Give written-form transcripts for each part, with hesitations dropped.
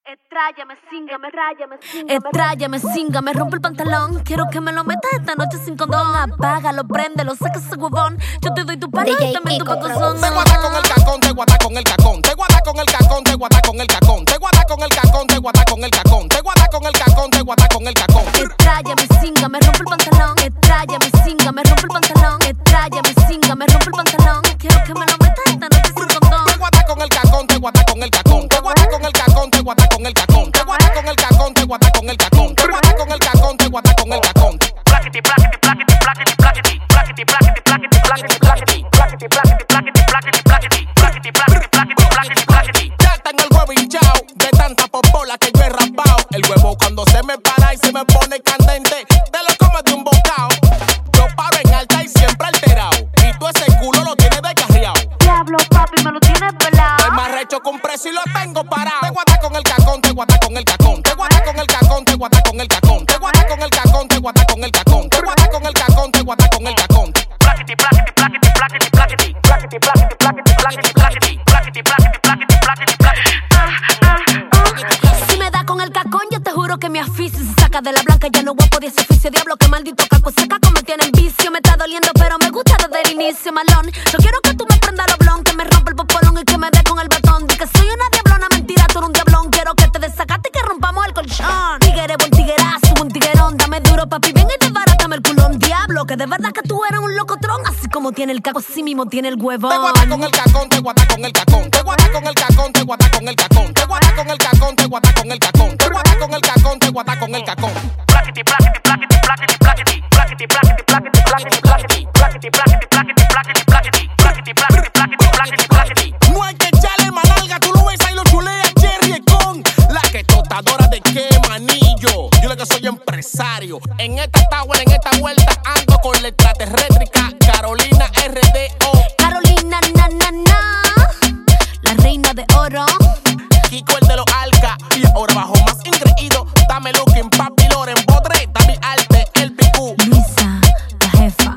Estrállame, singa, me rompe el pantalón. Quiero que me lo metas esta noche sin condón. Apágalo, préndelo, saca ese huevón. Yo te doy tu palo y también tu cacozón. Te guarda con el cacón, te guarda con el cacón. Te guarda con el cacón, te guarda con el cacón. Te guarda con el cacón, te guarda con el cacón. Te guarda con el cacón, te guarda con el cacón. Estrállame, singa, me rompe el pantalón. Estrállame, singa, me rompe el pantalón. Estrállame, singa, me rompe el pantalón. Quiero que me lo metas esta noche sin condón. Te guarda con el cacón, te guarda con el cacón. Te guarda con el cacón, te guarda con el cacón. Te guarda con el cacón, te guarda con el cacón. Te guarda con el cacón, te guarda con el cacón. Plaquiti, plaquiti, plaquiti, plaquiti, plaquiti. Plaquiti, plaquiti, plaquiti, plaquiti, plaquiti. Plaquiti, plaquiti, plaquiti, plaquiti, plaquiti. Plaquiti, plaquiti, plaquiti, plaquiti, plaquiti. Ya está en el huevo hinchao, de tanta popola que yo he rapao. El huevo cuando se me para y se me pone candente, te lo comes de un bocao. Yo paro en alta y siempre alterado, y tú ese culo lo tienes descarriado. Diablo, papi, me lo tienes pelado. El más recho con precio y lo tengo parado. Te guarda con el cacón, te guarda con el cacón. Te guarda con el cacón, te guarda con el cacón. Te guarda con el cacón, te guarda con el cacón. Te guarda con el cacón, te guarda con el cacón. Plaquiti, plaquiti, plaquiti, plaquiti, plaquiti. Plaquiti, plaquiti, plaquiti, plaquiti, plaquiti. Plaquiti, plaquiti, plaquiti, plaquiti, plaquiti. Si me da con el cacón, yo te juro que me asfixio. Si saca de la blanca, ya no voy a poder ser oficio. Diablo, que maldito caco, ese caco me tiene en vicio. Me está doliendo, pero me gusta desde el inicio, malón. Yo quiero que tú me prendas los blon, que me rompa el popolón y que me dé con el batón. Di que soy una diablona, mentira, tú eres un diablón. Quiero que te desacate y que rompamos el colchón. Tigre, buen tiguerazo, un tiguerón. Dame duro, papi, ven y desbarátame el culón. Diablo, que de verdad que tú eres un locotrón. Así como tiene el caco, así mismo tiene el huevón. Te guarda con el cacón, te guarda con el cacón. Te guarda con el cacón, te guarda con el cacón. Te guarda con el cacón, te guarda con el cacón. Te guarda con el cacón, te guarda con el cacón. Plaquiti, plaquiti, plaquiti, plaquiti, plaquiti. Plaquiti, plaquiti, plaquiti, plaquiti, plaquiti. Plaquiti, plaquiti, plaquiti, plaquiti, plaquiti. Plaquiti, plaquiti, plaquiti, plaquiti, plaquiti. No hay que echarle manalga, tú lo ves ahí, lo chulea Cherry con la que tostadora de qué manillo. Yo lo que soy empresario. En esta tower, en esta vuelta ando con la extraterrétrica Carolina RDO. Carolina, na, na, na, la reina de oro. Kiko el de los Alca. Y ahora bajo más ingreído. Dame looking, papi Loren, Bodre, David Arte, el Picú. Luisa, la jefa.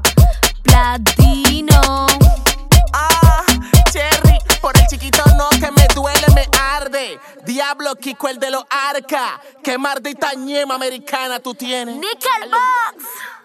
Platino. Ah, Cherry, por el chiquito no, que me duele, me arde. Diablo, Kiko el de los Arca. Qué maldita ñema americana tú tienes. Nickelbox.